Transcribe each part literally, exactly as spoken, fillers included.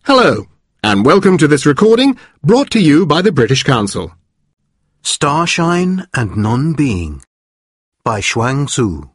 Hello, and welcome to this recording brought to you by the British Council. Starshine and Non-Being by Shuang Tzu.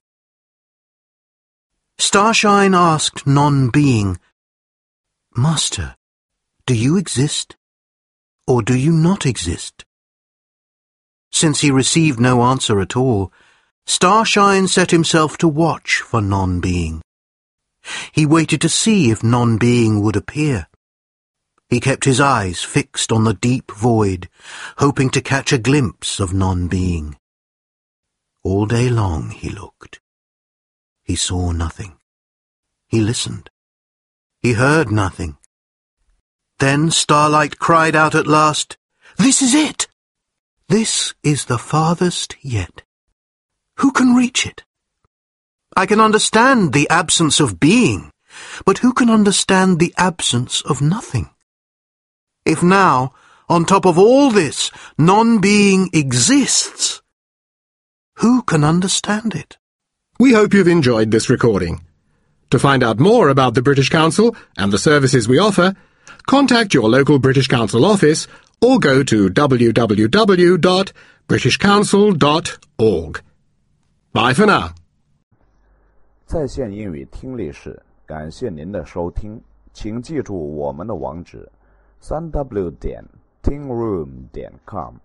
Starshine asked Non-Being, "Master, do you exist, or do you not exist?" Since he received no answer at all, Starshine set himself to watch for Non-Being. He waited to see if Non-Being would appear. He kept his eyes fixed on the deep void, hoping to catch a glimpse of Non-Being. All day long he looked. He saw nothing. He listened. He heard nothing. Then Starlight cried out at last, "This is it! This is the farthest yet. Who can reach it? I can understand the absence of being, but who can understand the absence of nothing? If now, on top of all this, non-being exists, who can understand it?" We hope you've enjoyed this recording. To find out more about the British Council and the services we offer, contact your local British Council office or go to w w w dot british council dot org. Bye for now. 在线英语听力室，感谢您的收听，请记住我们的网址：三 w 点 tingroom 点 com。